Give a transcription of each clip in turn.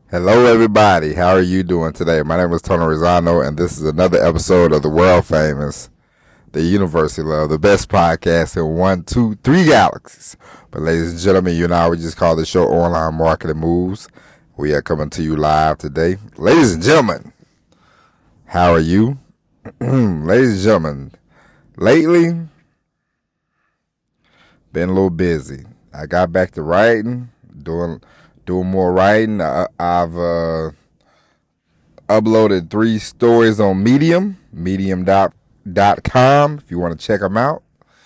Hello, everybody. How are you doing today? My name is Tony Rosano, and this is another episode of the world famous, the University Love, the best podcast in 1, 2, 3 galaxies. But, ladies and gentlemen, you know, we just call the show Online Marketing Moves. We are coming to you live today. Ladies and gentlemen, how are you? Ladies and gentlemen, lately, been a little busy. I got back to writing, doing more writing. I've uploaded 3 stories on medium.com if you want to check them out.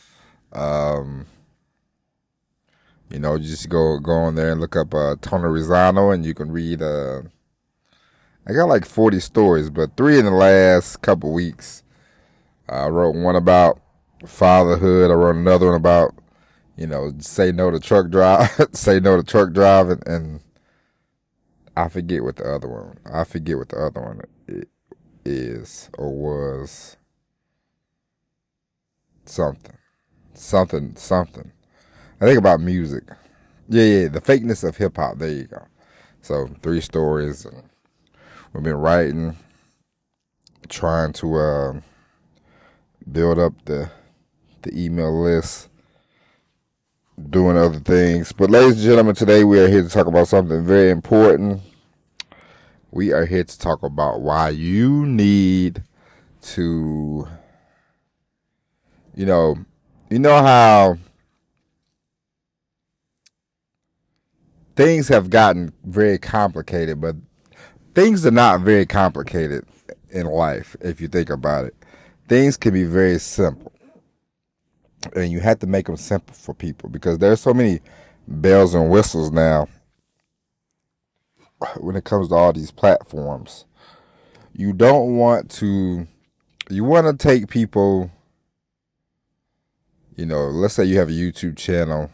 You just go on there and look up Tony Rosano, and you can read. I got like 40 stories, but 3 in the last couple weeks. I wrote one about fatherhood. I wrote another one about say no to truck drive, say no to truck driving, and I forget what the other one. Is or was. Something. I think about music. Yeah, the fakeness of hip hop. There you go. So 3 stories. And we've been writing, trying to build up the email list, doing other things. But ladies and gentlemen, today we are here to talk about something very important. We are here to talk about why you need to, you know how things have gotten very complicated, but things are not very complicated in life if you think about it. Things can be very simple. And you have to make them simple for people because there's so many bells and whistles now when it comes to all these platforms. You want to take people, let's say you have a YouTube channel.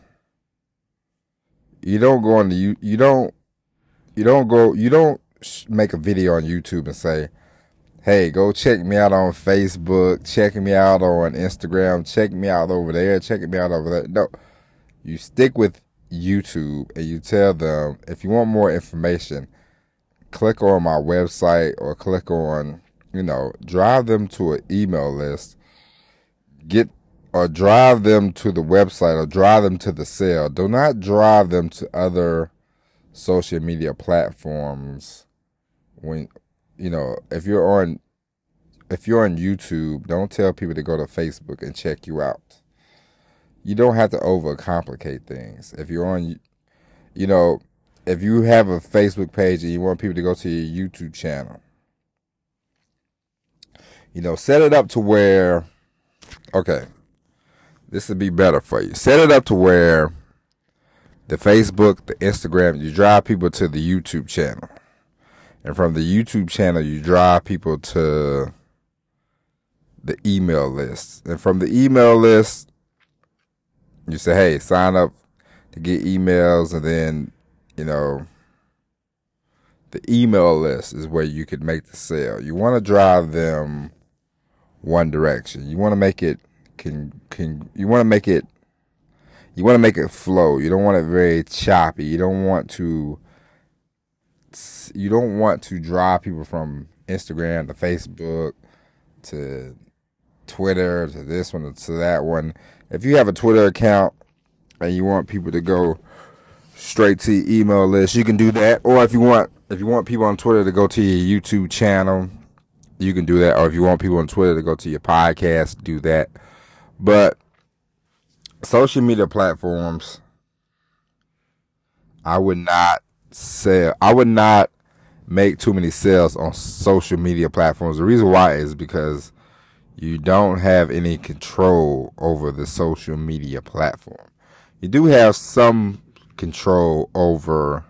You don't make a video on YouTube and say, hey, go check me out on Facebook, check me out on Instagram, check me out over there, check me out over there. No, you stick with YouTube and you tell them, if you want more information, click on my website or click on, drive them to an email list, drive them to the website or drive them to the sale. Do not drive them to other social media platforms. When if you're on YouTube, don't tell people to go to Facebook and check you out. You don't have to overcomplicate things. If you're on, if you have a Facebook page and you want people to go to your YouTube channel, set it up to where, okay, this would be better for you. Set it up to where the Facebook, the Instagram, you drive people to the YouTube channel. And from the YouTube channel, you drive people to the email list. And from the email list, you say, hey, sign up to get emails. And then, the email list is where you could make the sale. You want to drive them one direction. You want to make it you want to make it flow. You don't want it very choppy. You don't want to drive people from Instagram to Facebook to Twitter to this one to that one. If you have a Twitter account and you want people to go straight to your email list, you can do that. Or if you want people on Twitter to go to your YouTube channel, you can do that. Or if you want people on Twitter to go to your podcast, do that. But social media platforms, I would not make too many sales on social media platforms. The reason why is because you don't have any control over the social media platform. You do have some control over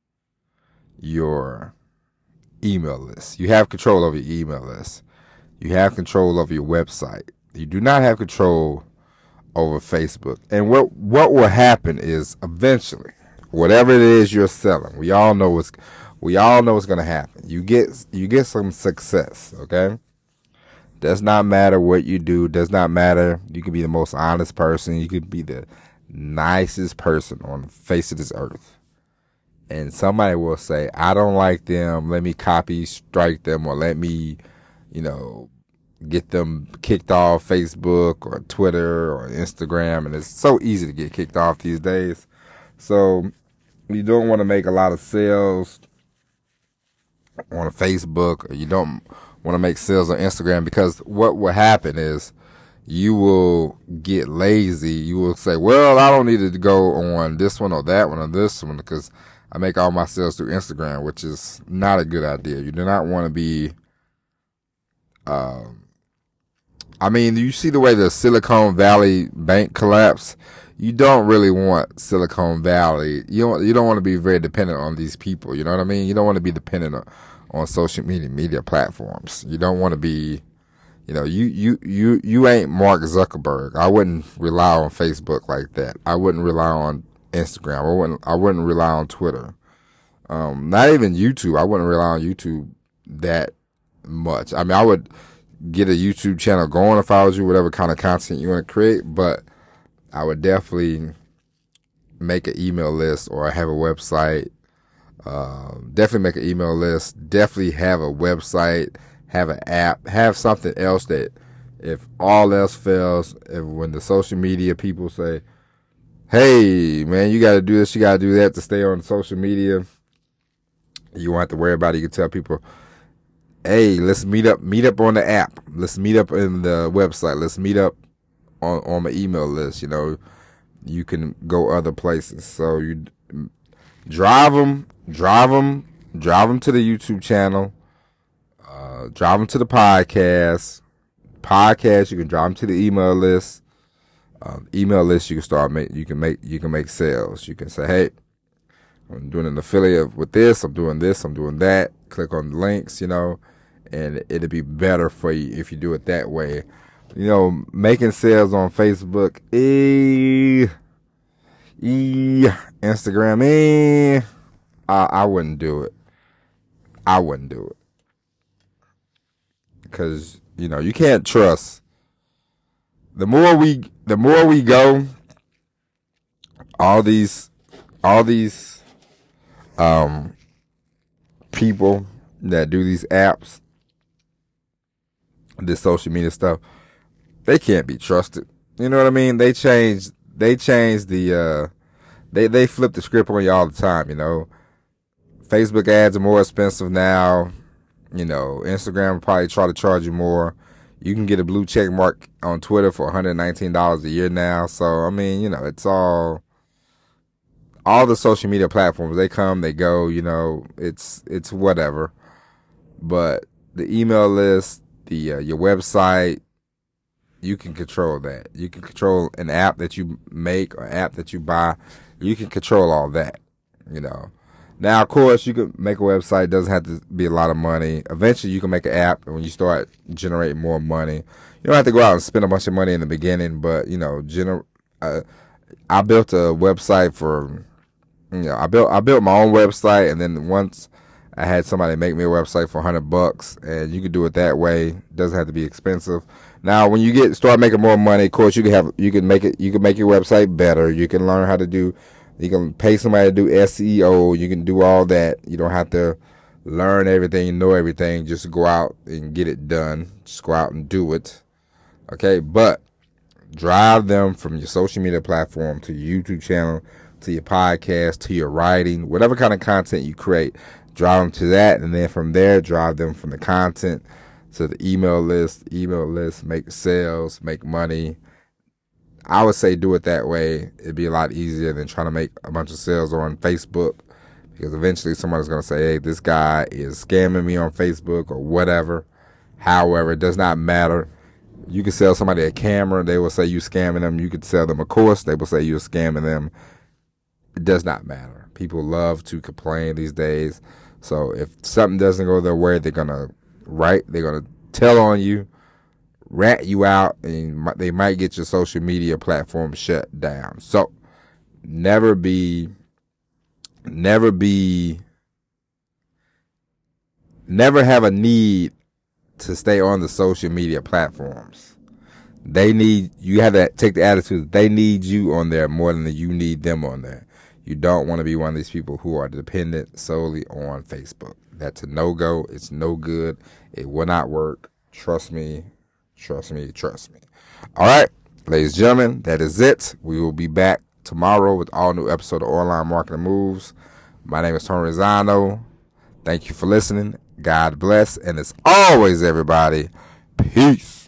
your email list. You have control over your email list. You have control over your website. You do not have control over Facebook. And what will happen is eventually, whatever it is you're selling, we all know what's going to happen. You get some success, okay? Does not matter what you do. Does not matter. You can be the most honest person. You could be the nicest person on the face of this earth. and somebody will say, I don't like them, let me copy strike them, or let me, get them kicked off Facebook or Twitter or Instagram. And it's so easy to get kicked off these days. So you don't want to make a lot of sales on Facebook, or you don't want to make sales on Instagram, because what will happen is you will get lazy. You will say, well, I don't need to go on this one or that one or this one because I make all my sales through Instagram, which is not a good idea. You do not want to be, you see the way the Silicon Valley Bank collapsed. You don't really want Silicon Valley. You don't want to be very dependent on these people. You know what I mean? You don't want to be dependent on social media platforms. You don't want to be, you ain't Mark Zuckerberg. I wouldn't rely on Facebook like that. I wouldn't rely on Instagram. I wouldn't rely on Twitter. Not even YouTube. I wouldn't rely on YouTube that much. I mean, I would get a YouTube channel going if I was you, whatever kind of content you want to create, but I would definitely make an email list or have a website. Definitely make an email list. Definitely have a website, have an app, have something else that if all else fails, when the social media people say, hey, man, you got to do this, you got to do that to stay on social media, you won't have to worry about it. You can tell people, hey, let's meet up on the app. Let's meet up in the website. Let's meet up on my email list. You can go other places. So you drive them to the YouTube channel, drive them to the podcast, you can drive them to the email list. Email list, you can make sales. You can say, hey, I'm doing an affiliate with this, I'm doing that. Click on the links, and it'll be better for you if you do it that way. Making sales on Facebook, Instagram, I wouldn't do it. I wouldn't do it. Because, you can't trust. The more we go, all these people that do these apps, this social media stuff, they can't be trusted. You know what I mean? They changed the they flip the script on you all the time. Facebook ads are more expensive now. Instagram will probably try to charge you more. You can get a blue check mark on Twitter for $119 a year now. So it's all the social media platforms. They come, they go. It's whatever. But the email list, your website, you can control that. You can control an app that you make or app that you buy. You can control all that. Now, of course, you can make a website. It doesn't have to be a lot of money. Eventually, you can make an app, and when you start generating more money, you don't have to go out and spend a bunch of money in the beginning. But I built a website for, I built my own website, and then once I had somebody make me a website for $100, and you can do it that way. It doesn't have to be expensive. Now, when you start making more money, of course, you can make your website better. You can learn how to do. You can pay somebody to do SEO. You can do all that. You don't have to learn everything, know everything. Just go out and get it done. Just go out and do it. Okay, but drive them from your social media platform to your YouTube channel, to your podcast, to your writing, whatever kind of content you create. Drive them to that, and then from there, drive them from the content to the email list. Make sales, make money. I would say do it that way. It'd be a lot easier than trying to make a bunch of sales on Facebook, because eventually somebody's going to say, hey, this guy is scamming me on Facebook or whatever. However, it does not matter. You can sell somebody a camera. They will say you scamming them. You could sell them a course. They will say you're scamming them. It does not matter. People love to complain these days. So if something doesn't go their way, they're going to tell on you, rat you out, and they might get your social media platform shut down. So never have a need to stay on the social media platforms. You have to take the attitude that they need you on there more than you need them on there. You don't want to be one of these people who are dependent solely on Facebook. That's a no-go. It's no good. It will not work. Trust me. Trust me. Trust me. All right, ladies and gentlemen, that is it. We will be back tomorrow with all new episode of Online Marketing Moves. My name is Tony Rizzano. Thank you for listening. God bless. And as always, everybody, peace.